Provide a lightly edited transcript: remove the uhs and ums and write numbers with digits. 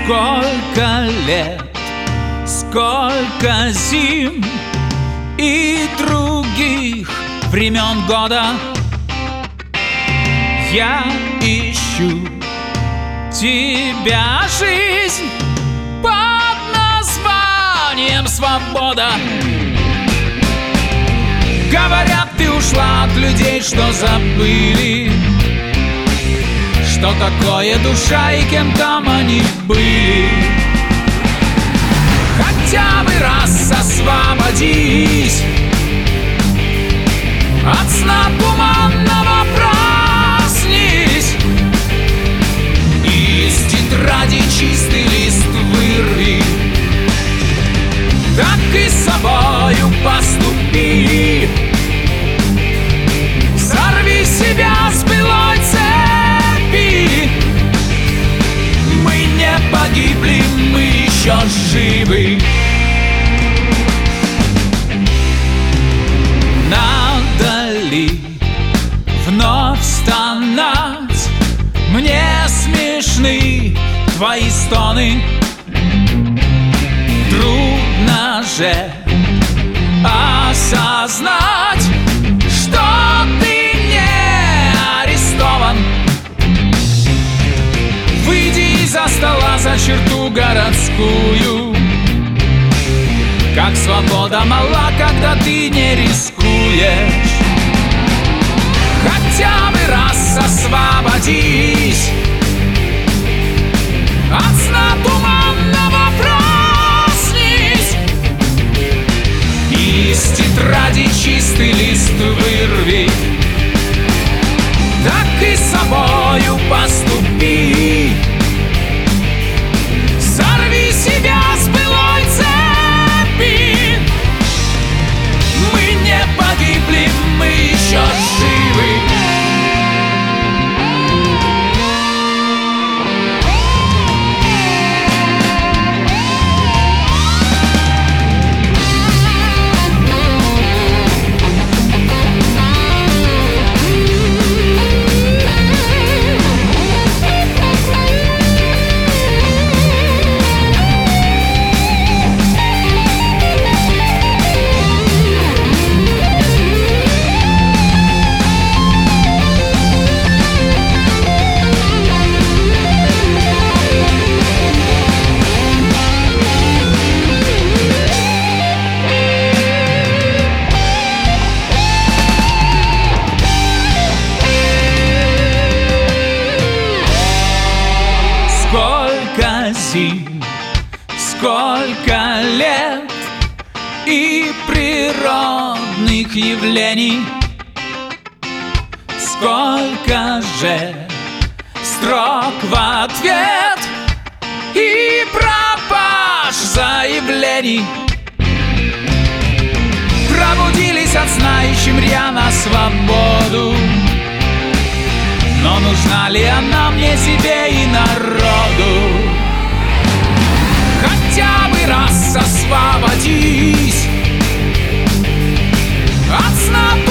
Сколько лет, сколько зим и других времен года я ищу тебя, жизнь, под названием свобода. Говорят, ты ушла от людей, что забыли, что такое душа и кем там они были. Хотя бы раз освободись от сна туманного, проснись, и из тетради чистый лист вырви. Так и с собою поступи, сорви себя с былой цепи. Мы не погибли, мы еще живы. Надо ли вновь стонать? Мне смешны твои стоны. Трудно же осознать, что ты не арестован. Выйди из-за стола за черту городскую. Как свобода мала, когда ты не рискуешь. Хотя бы раз освободись от сна туманного, проснись, и из тетради чистый лист вырви. Так и с собою поступи, сорви себя с былой цепи. Мы не погибли, мы еще живы. Сколько зим, сколько лет и природных явлений, сколько же строк в ответ и пропаж заявлений. Пробудились от сна, ищем рьяно свободу. Но нужна ли она мне, себе и народу? Хотя бы раз освободись от сна